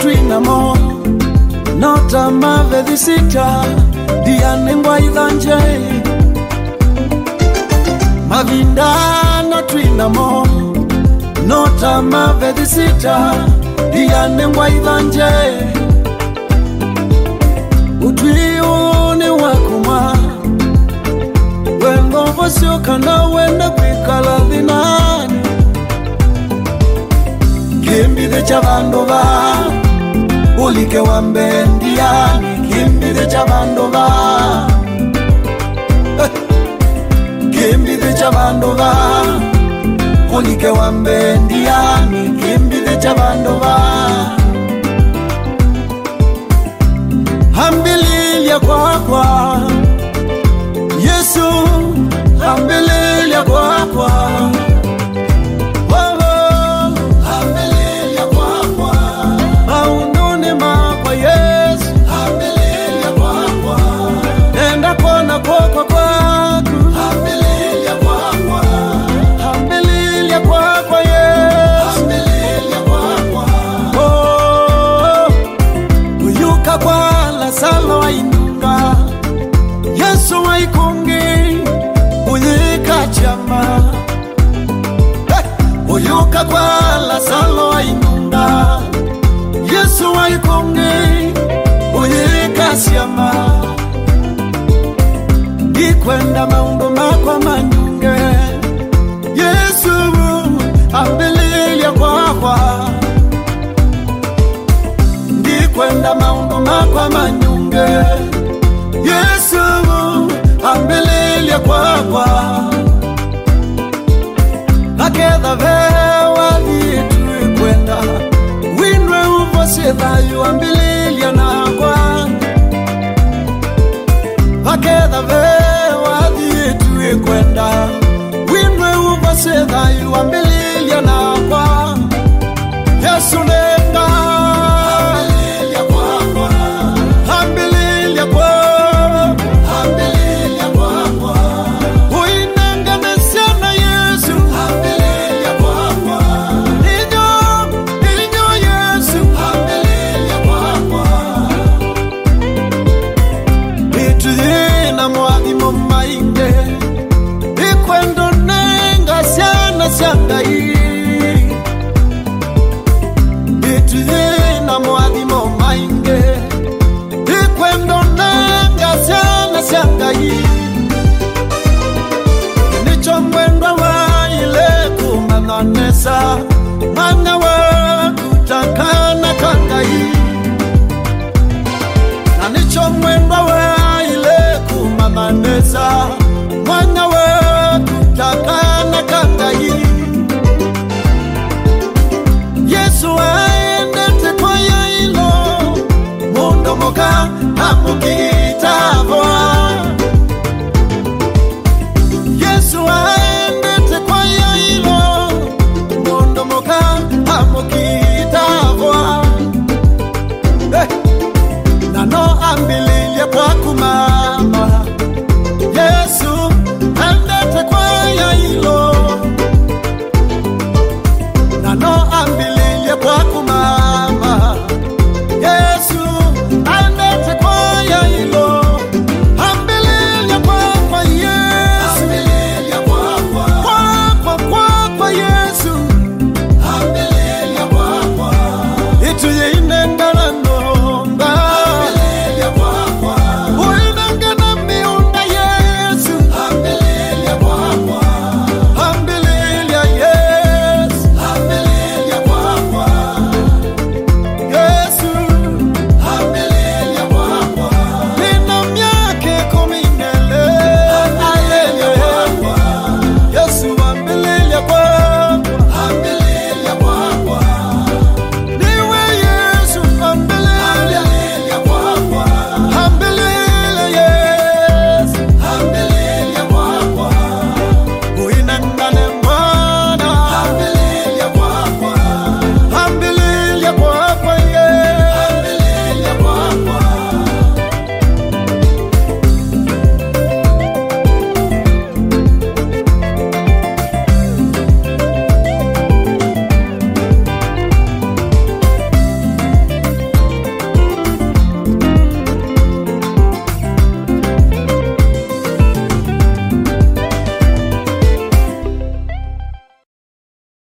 twina mo nota mave disita diane ngwa idanje mavinda no twina mo nota mave disita diane ngwa idanje utwione wakuma wengo vosio kana wenda kwikala dhinani kimbi de chavandova ulike wambendiani kimbi de chavandova kimbi de chavandova ulike wambendiani kimbi de chavandova hambililia kwa Yesu hambililia kwa Yesu waikungi uyika chama uyuka kwa la salo inunda Yesu waikungi uyika chama ikwenda maundo makwa manyunge Yesu ambililia kwa ikwenda maundo makwa manyunge Yesu ambelelia kwa Nakeda vewa vitu kwenda Winwe uvositha yu ambelelia na kwa Nakeda vewa vitu kwenda Winwe uvositha yu ambelelia